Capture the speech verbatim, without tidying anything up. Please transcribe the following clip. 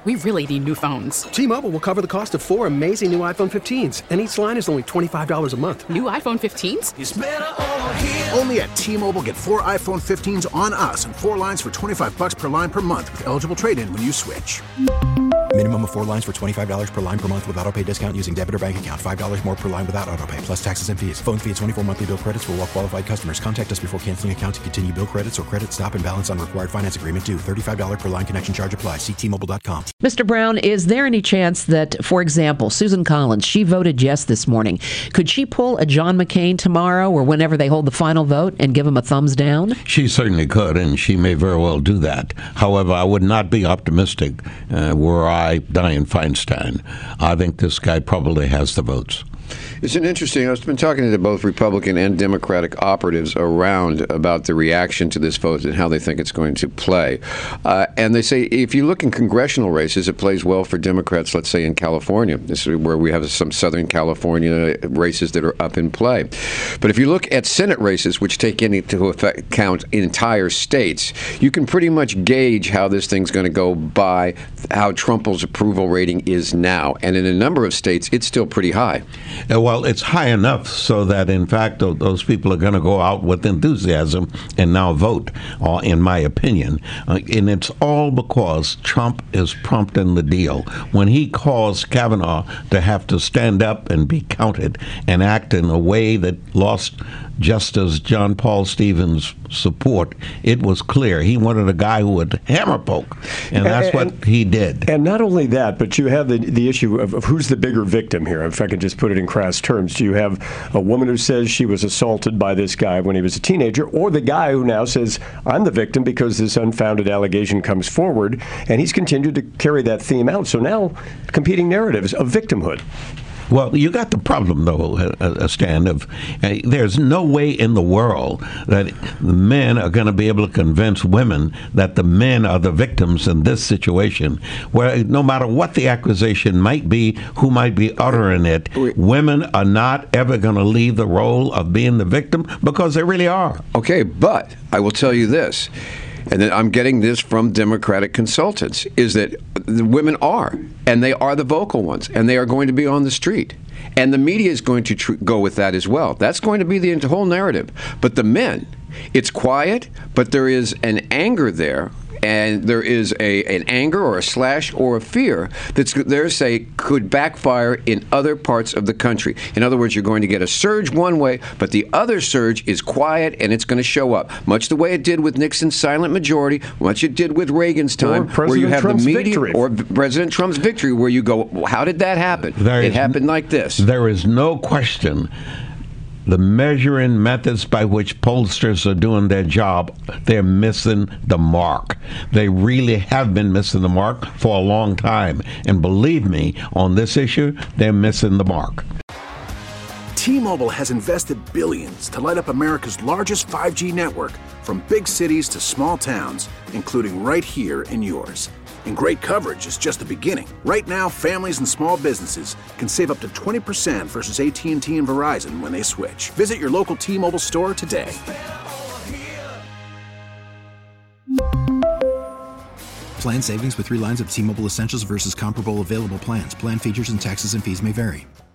We really need new phones. T-Mobile will cover the cost of four amazing new iPhone fifteens, and each line is only twenty-five dollars a month. New iPhone fifteens? It's better over here. Only at T-Mobile, get four iPhone fifteens on us and four lines for twenty-five dollars per line per month with eligible trade-in when you switch. Minimum of four lines for twenty-five dollars per line per month with autopay discount using debit or bank account. five dollars more per line without autopay, plus taxes and fees. Phone fee at twenty-four monthly bill credits for well-qualified customers. Contact us before canceling account to continue bill credits or credit stop and balance on required finance agreement due. thirty-five dollars per line connection charge applies. See T Mobile dot com. Mister Brown, is there any chance that, for example, Susan Collins, she voted yes this morning. Could she pull a John McCain tomorrow or whenever they hold the final vote and give him a thumbs down? She certainly could, and she may very well do that. However, I would not be optimistic uh, were I Dianne Feinstein. I think this guy probably has the votes. It's an interesting. I've been talking to both Republican and Democratic operatives around about the reaction to this vote and how they think it's going to play. Uh, and they say if you look in congressional races, it plays well for Democrats, let's say in California. This is where we have some Southern California races that are up in play. But if you look at Senate races, which take into account entire states, you can pretty much gauge how this thing's going to go by how Trump's approval rating is now. And in a number of states, it's still pretty high. Uh, well, it's high enough so that, in fact, those people are going to go out with enthusiasm and now vote, uh, in my opinion. Uh, and it's all because Trump is prompting the deal. When he caused Kavanaugh to have to stand up and be counted and act in a way that lost Justice John Paul Stevens' support, it was clear he wanted a guy who would hammer poke, and that's and, what he did. And not only that, but you have the the issue of, of who's the bigger victim here. If I can just put it in crass terms, do you have a woman who says she was assaulted by this guy when he was a teenager, or the guy who now says, I'm the victim because this unfounded allegation comes forward, and he's continued to carry that theme out. So now competing narratives of victimhood. Well, you got the problem, though, uh, Stan, of uh, there's no way in the world that the men are going to be able to convince women that the men are the victims in this situation, where no matter what the accusation might be, who might be uttering it, women are not ever going to leave the role of being the victim because they really are. Okay, but I will tell you this, and then I'm getting this from Democratic consultants, is that the women are, and they are the vocal ones, and they are going to be on the street. And the media is going to tr- go with that as well. That's going to be the whole narrative. But the men, it's quiet, but there is an anger there, and there is a an anger or a slash or a fear that's there, say, could backfire in other parts of the country. In other words, you're going to get a surge one way, but the other surge is quiet, and it's going to show up, much the way it did with Nixon's silent majority, much it did with Reagan's time, where you have Trump's the media, victory. Or President Trump's victory, where you go, well, how did that happen? There it is, happened like this. There is no question. The measuring methods by which pollsters are doing their job, they're missing the mark. They really have been missing the mark for a long time. And believe me, on this issue, they're missing the mark. T-Mobile has invested billions to light up America's largest five G network, from big cities to small towns, including right here in yours. And great coverage is just the beginning. Right now, families and small businesses can save up to twenty percent versus A T and T and Verizon when they switch. Visit your local T-Mobile store today. Plan savings with three lines of T-Mobile Essentials versus comparable available plans. Plan features and taxes and fees may vary.